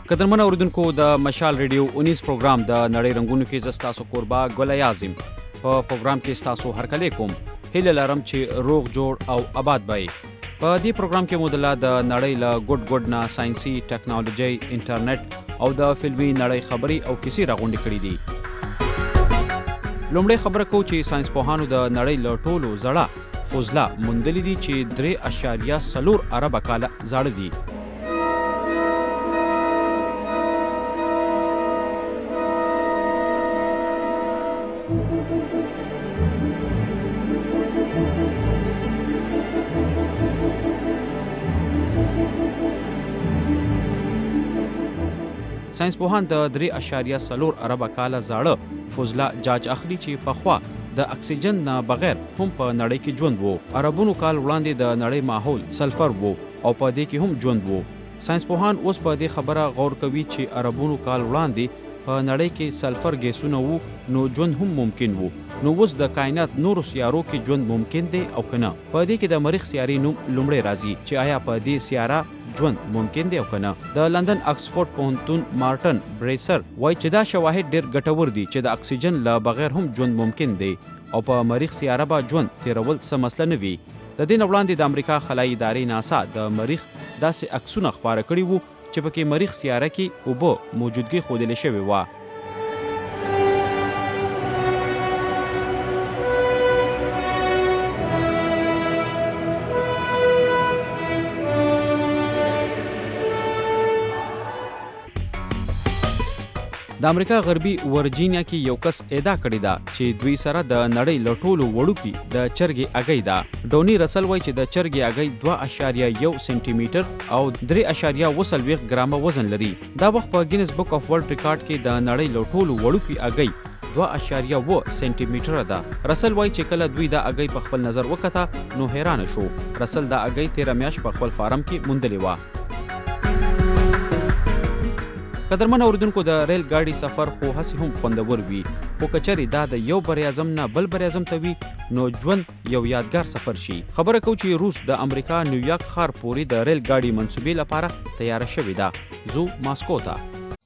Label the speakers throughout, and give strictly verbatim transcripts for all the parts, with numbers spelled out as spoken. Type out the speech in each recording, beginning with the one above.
Speaker 1: قدرمن اوریدونکو د مشال ریډیو اونیس پروګرام د نړۍ رنگونو کې زستاسو قربا ګل اعظم په پروګرام کې تاسو هرکلی کوم هیله لرم چې روغ جوړ او آباد وي. په دې پروګرام کې مودله د نړۍ له ګډ ګډ نه ساينسي ټیکنالوژي انټرنیټ او د فلمي نړۍ خبري او کیسې راغونډې کړې دي. لومړی خبره کو چې ساينس پوهانو د نړۍ له ټولو زړه فضله موندلې دي چې درې اشاریه څلور اربه کاله زاړه دي. ساينس پوهان د درې اشاریه څلور اربه کاله زاړه فضله جاج اخلي چې پخوا د اکسیجن نه بغیر هم په نړۍ کې ژوند وو. اربونو کال وړاندې د نړۍ ماحول سلفر وو او په دې کې هم ژوند وو. ساينس پوهان اوس په دې خبره غور کوي چې اربونو کال وړاندې په نړۍ کې سلفر ګیسونه وو نو ژوند هم ممکن وو. نو اوس د کائنات نورو سیارو کې ژوند ممکن دی او کنه. په دې کې د مریخ سیارې نوم لومړی راځي چې آیا په دې سیاره ژوند ممکن دی او کنه. د لندن اکسفورد پوهنتون مارټن بریسر وایي چې دا شواهد ډېر ګټور دي چې د اکسیجن له بغیر هم ژوند ممکن دی او په مریخ سیاره به ژوند تیرول څه مسله نه وي. د دې نه وړاندې د امریکا خلایي ادارې ناسا د مریخ داسې عکسونه خپاره کړي وو چې پکې مریخ سیاره کې اوبه موجودګي ښودلې شوې وه. د امریکا غربي ورجینیا کې یو کس ادعا کړې ده چې دوی سره د نړۍ له ټولو وړوکي د چرګې اګۍ ده. ډوني رسل وایي چې د چرګې اګۍ دوه اشاریه یو سانتي میټر او درې اشاریه اووه څلوېښت ګرامه وزن لري. دا وخت په ګینس بک اف ورلد ریکارډ کې د نړۍ له ټولو وړوکي اګۍ دوه اشاریه اووه سانتي میټره ده. رسل وایي چې کله دوی دا اګۍ په خپل نظر وکته نو حیران شو. رسل دا اګۍ تیره میاشت په خپل فارم کې موندلې وه. قدرمن اوریدونکو د ریل ګاډي سفر خو هسې هم خوندور وي خو کچرې دا د یو بر اعظم نه بل بر اعظم ته وي نو ژوند یو یادګار سفر شي. خبره کو چې روس د امریکا نیویارک ښار پورې د ریل ګاډي منصوبې لپاره تیاره شوې ده. زو ماسکو ته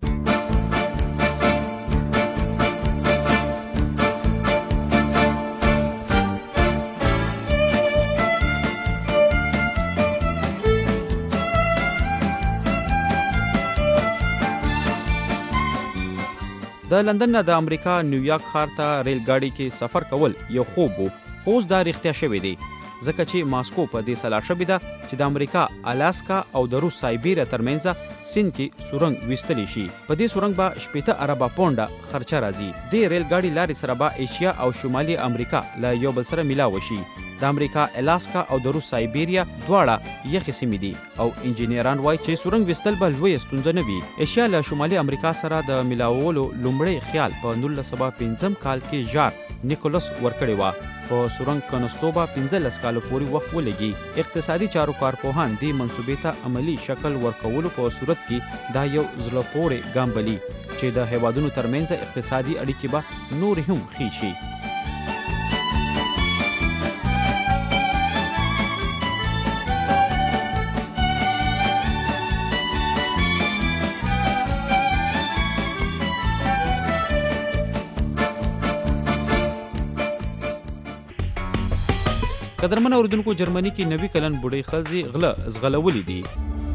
Speaker 1: د لندن نه د امریکا نیویارک ښار ته ریل ګاډي کې سفر کول یو خوب وو خو اوس دا رښتیا شوی دی ځکه چې ماسکو په دې سلا شوې ده چې د امریکا الاسکا او د روس سایبیریا ترمنځ سیند کې سورنګ ویستلی شي. په دې سورنګ به شپېته اربه پونډه خرچه راځي. دې ریل ګاډي لارې سره به ایشیا او شمالي امریکا له یو بل سره میلاوه شي. د امریکا الاسکا او د روس سایبیریا دواړه یخې سیمې دي او انجینران وایي چې سورنګ ویستل به لویه ستونزه نه وي. ایشیا له شمالي امریکا سره د میلاولو لومړی خیال په نولس سوه پنځم کال کې ژار نیکولس ورکړی وه. په سورنګ کنستو به پنځلس کالو پورې وخت ولګي. اقتصادي چارو کارپوهان دې منصوبې ته عملي شکل ورکولو په صورت کې دا یو زړه پورې ګام بلي چې د هیوادونو ترمنځ اقتصادي اړیکې به نورې هم ښې شي. قدرمن اوریدونکو جرمني کې نوي کلن بوډۍ ښځې غله ځغلولي دي.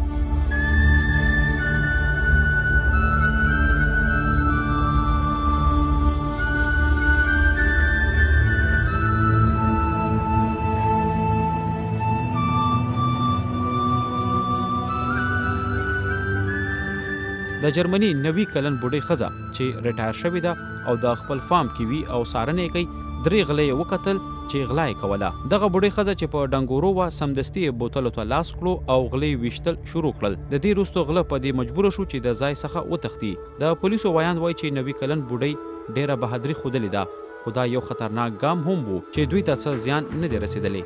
Speaker 1: د جرمني نوي کلن بوډۍ ښځه چې ریټایر شوې ده او د خپل فارم کې وي او څارنه کوي درې غله یې وکتل چې غلا یې کوله. دغه بوډۍ ښځه چې په ډنګورو وه سمدستي یې بوتلو ته لاس کړو او غله یې ویشتل شروع کړل. د دې وروسته غله په دې مجبوره شو چې د ځای څخه وتښتي. د پولیسو ویاند وایي چې نوي کلن بوډۍ ډیره بهادري ښودلې ده خو دا یو خطرناک ګام هم و چې دوی ته څه زیان نه دی رسېدلی.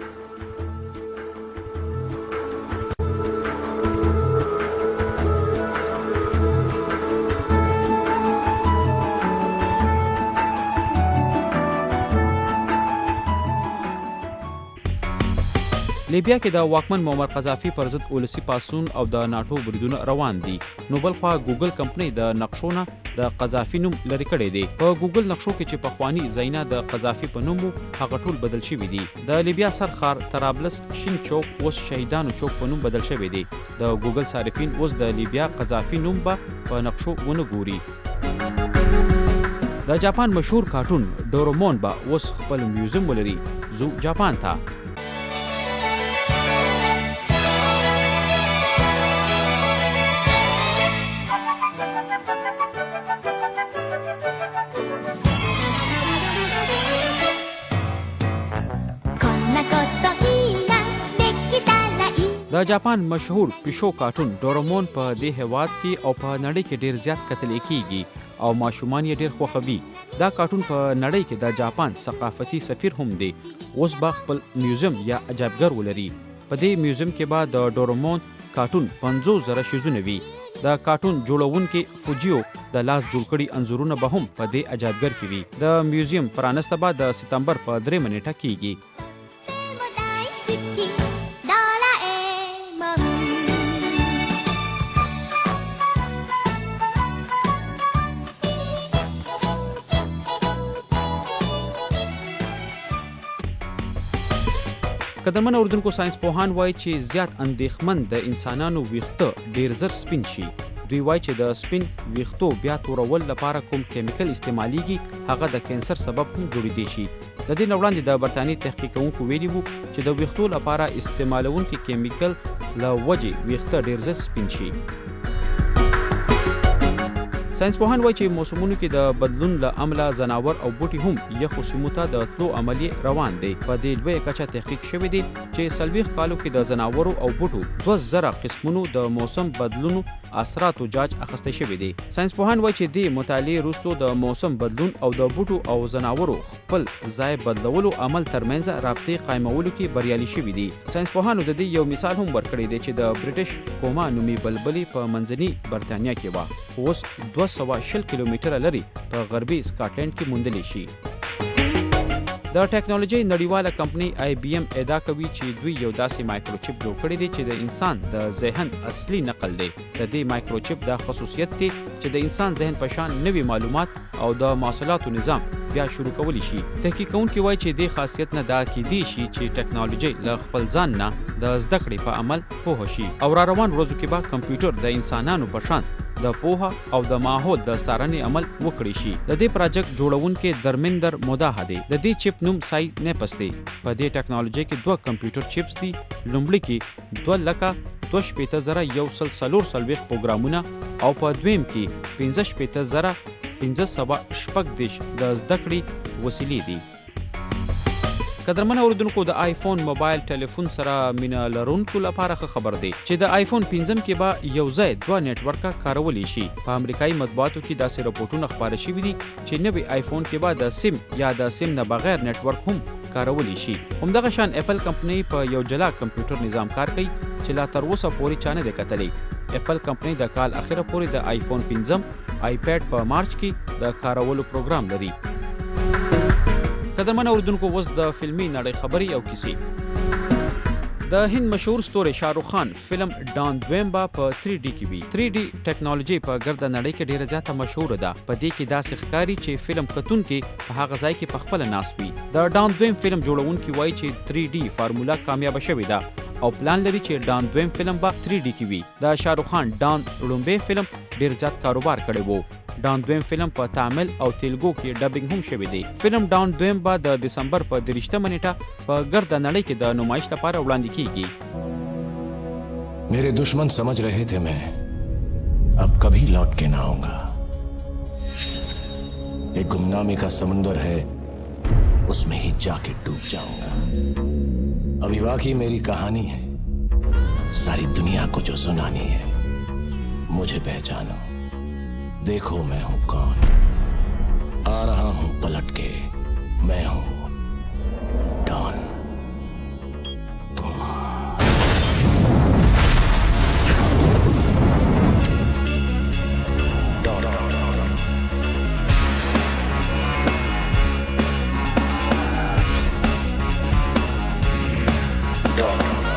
Speaker 1: لیبیا کې د واکمن معمر قذافي پر ضد ولسی پاسون او د ناتو بریدونه روان دي. نو بل خوا ګوګل کمپنۍ د نقشونه د قذافي نوم لري کړی دی. په ګوګل نقشو کې چې پخوانی ځایونه د قذافي په نوم هغه ټول بدل شوي دي. د لیبیا سرخار طرابلس شین چوک اوس شهیدانو چوک په نوم بدل شوی دی. د ګوګل صارفین اوس د لیبیا قذافي نوم به په نقشو ونه ګوري. د جاپان مشهور کارټون ډورومون به اوس خپل میوزیم ولري. زو جاپان ته. د جاپان مشهور پیشو کارټون ډورومون په دې هیواد کې او په نړۍ کې ډیر زیات کتل کیږي او ماشومان یې ډیر خوښوي. دا کارټون په نړۍ کې د جاپان ثقافتي سفیر هم دی. اوس به خپل میوزیم یا عجایبګر ولري. په دې میوزیم کې به د ډورومون کارټون پنځوس زره شیزونه وي. د کارټون جوړونکي فوجیو د لاس جوړ کړي انځورونه به هم په دې عجایبګر کې وي. د میوزیم پرانسته به د سپتمبر په درې نیټه کیږي. قدرمن اوردونکو ساينس پوهان وایي چې زیات اندېښمن د انسانانو ویښته ډیر زر سپین شي. دوی وایي چې د سپین ویښتو بیا تورول لپاره کوم کیمیکل استعمالیږي هغه د کینسر سبب هم جوړیدای شي. د دې نه وړاندې د برتانیې تحقیق کوونکو ویلي وو چې د ویښتو لپاره استعمالونکي کیمیکل له وجې ویښته ډیر زر سپین شي. ساينس پوهان وایي چې موسمونو کې د بدلون له امله ځناور او بوټي هم یخو سیمو ته د تلو عملیې روان دی. په دې لویه کچه تحقیق شوی دی چې څلوېښت کالو کې د ځناورو او بوټو دوه زره قسمونو د موسم بدلونو اثراتو جاج اخیستی شوی دی. ساينس پوهان وایي چې د مطالعې وروسته د موسم بدلون او د بوټو او ځناورو خپل ځای بدلولو عمل ترمنځ رابطې قایمولو کې بریالي شوي دي. ساينس پوهانو د دې یو مثال هم ورکړی دی چې د برټش کوما نومي بلبلې په منځني برتانیا کې وه. اوس دوه سوه شل کیلومتره لري په غربي سکاټلند کې موندلی شي. د ټیکنالوژي نړیواله کمپنۍ آی بی ایم ادعا کوي چې دوی یو داسې مایکروچپ جوړ کړی دی چې د انسان د ذهن اصلي نقل دی. د دې مایکروچپ دا خصوصیت دی چې د انسان ذهن په شان نوي معلومات او د مواصلاتو نظام بیا شروع کولی شي. تحقیق کوونکي وایي چې دې خاصیت نه دا کیدی شي چې ټیکنالوژي له خپل ځان نه د زده کړې په عمل پوه شي او را روان ورځو کې به کمپیوټر د انسانانو په شان د پوهه او د ماحول د څارنې عمل وکړي شي. د دې پروژیکټ جوړونکي درمندر موداح دی. د دې چپ نوم سای نیپس دی. په دې ټیکنالوژي کې دوه کمپیوټر چپس دي. لومړی کې دوه لکه دوه شپېته زره یو سل څلور څلوېښت پروګرامونه او په دویم کې پنځه شپېته زره پنځه سوه شپږ دېرش د زده کړې وسیلې دي. قدرمن اوردونکو د آیفون موبایل ټلیفون سره مینه لرونکو لپاره ښه خبر دی چې د آیفون پنځم کې به یو ځای دوه نیټورکه کارولی شي. په امریکایي مطبوعاتو کې داسې راپورټونه خپاره شوي دي چې نوي آیفون کې به د سیم یا د سیم نه بغیر نیټورک هم کارولی شي. همدغه شان اپل کمپنۍ په یو جلا کمپیوټر نظام کار کوي چې لا تر اوسه پورې چا نه دی کتلی. اپل کمپنۍ د کال اخره پورې د آیفون پنځم آیپیډ په مارچ کې د کارولو پروګرام لري. قدرمن اوردونکو اوس د فلمي نړۍ خبري او کیسې. د هند مشهور ستوری شاهرخ خان فلم ډان دویم به په تھری ډي کې وي. تھری ډي ټیکنالوژي په ګرده نړۍ کې ډیره زیاته مشهوره ده. په دې کې داسې ښکاري چې فلم کتونکي په هغه ځای کې په خپله ناست وي. د ډان دویم فلم جوړونکي وایي چې تھری ډي فارموله کامیابه شوې ده او پلان لري چې ډان دویم فلم به تھری ډي کې وي. د شاهرخ خان ډان لومبی فلم ډیر زیات کاروبار کړی وو. ډان دویم فلم په تامل او تیلګو کې ډبینګ هم شوی دی. فلم ډان دویم به د دسمبر په دېرشمه نیټه په ګرده نړۍ کې د نمایش لپاره وړاندې کیږي.
Speaker 2: मेरे दुश्मन समझ रहे थे मैं अब कभी लौट के ना आऊंगा. एक गुमनामी का समुंदर है उसमें ही जाके डूब जाऊंगा. अभी बाकी मेरी कहानी है सारी दुनिया को जो सुनानी है. मुझे पहचानो देखो मैं हूं कौन. आ रहा हूं पलट के मैं हूं डॉन. Dog.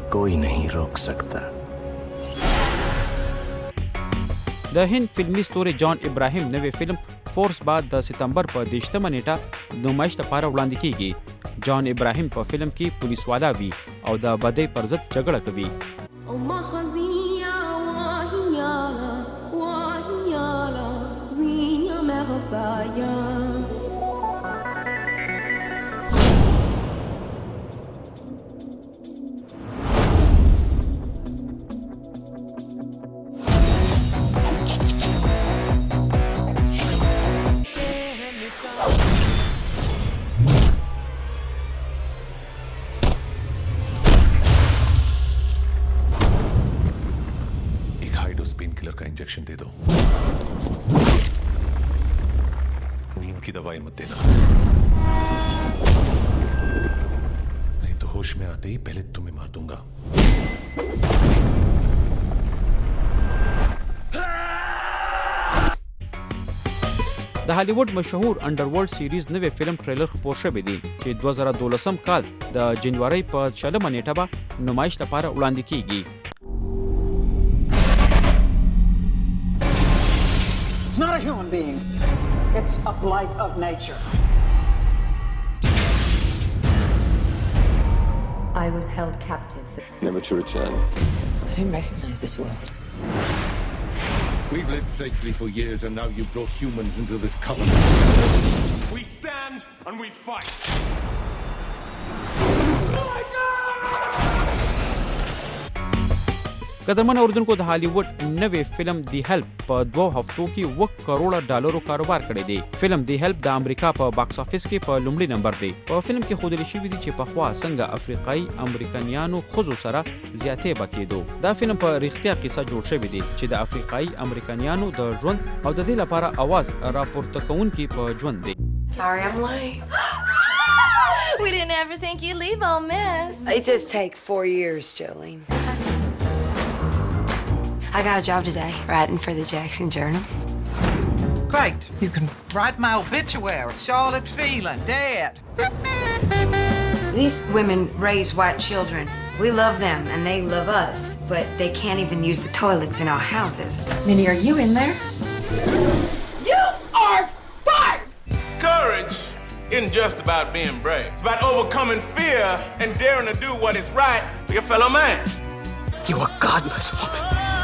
Speaker 2: कोई नहीं रोक सकता।
Speaker 1: د هند فلمي ستوري جان ابراهیم نوې فلم فورس بعد د ستمبر په دیشتمه نیټه نمایش لپاره وړاندې کیږي. جان ابراهیم په فلم کې پولیس والا وي او د بدۍ پر ضد جګړه کوي.
Speaker 3: पेन किलर का इंजेक्शन दे दो, नींद की दवाई मत देना, नहीं तो होश में आते ही पहले तुम्हें मार दूंगा।
Speaker 1: د هالیوډ مشهور انډرورلډ سیریز نوې فلم ټریلر خپور شوی دی چې دوه زره دولسم کال د جنوري په شلمه نیټه به نمایش لپاره وړاندې کیږي.
Speaker 4: It's not a human being. It's a blight of nature.
Speaker 5: I was held captive.
Speaker 6: Never to return.
Speaker 5: I don't recognize this world.
Speaker 7: We've lived safely for years, and now you've brought humans into this covenant. We stand and we fight.
Speaker 1: قدرمن اوردونکو د هالیوډ نوې فلم دی هیلپ په دوه هفتو کې اوه کروڑه ډالرو کاروبار کړی دی. فلم دی هیلپ د امریکا په باکس افیس کې په لومړي نمبر دی. په فلم کې ښودل شوي دي چې پخوا څنګه افریقایي امریکایانو ښځو سره زیاتې به کېدو. دا فلم په رښتیا قصه جوړ شوی دی چې د افریقایي امریکایانو د ژوند او د دې لپاره اواز راپورته کوونکي په ژوند دی.
Speaker 8: Sorry I'm late.
Speaker 9: We didn't ever think you'd leave, old miss.
Speaker 8: It does take four years, Jolene. I got a job today, writing for the Jackson Journal.
Speaker 10: Great. You can write my obituary. Charlotte Phelan, dead.
Speaker 8: These women raise white children. We love them and they love us, but they can't even use the toilets in our houses.
Speaker 9: Minnie, are you in there?
Speaker 8: You are fired!
Speaker 11: Courage isn't just about being brave. It's about overcoming fear and daring to do what is right for your fellow man.
Speaker 10: You are godless woman.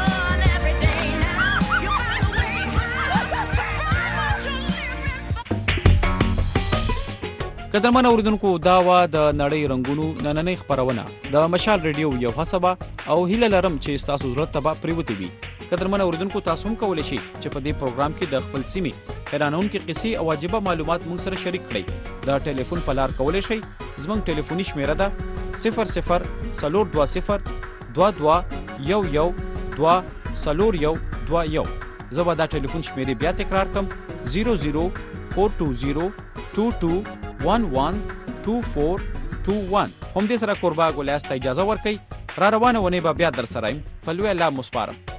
Speaker 1: قدرمن اوریدونکو دا وا د نړۍ رنگونو نننۍ خبرونه د مشال ریډیو یو حسابه او هیله لرم چې تاسو زړه ته به پریوتی وي. قدرمن اوریدونکو تاسو هم کولی شئ چې په دې پروګرام کې د خپل سیمې حیرانونکې قصې او واجبه معلومات موږ سره شریک کړئ. د ټلیفون په لار کولی شئ. زموږ ټلیفوني شمیره ده صفر صفر څلور دوه صفر دوه دوه یو یو دوه څلور یو دوه یو. زه به دا ټلیفون شمیرې بیا تکرار کړم زیرو زیرو فور ټو زیرو ټو ټو ون ون ټو فور ټو ون. هم دې سره کوربه ګولیاست ته اجازه ورکئ. را روانه ونې به بیا در سره یم. په لوی الله مو سپارم.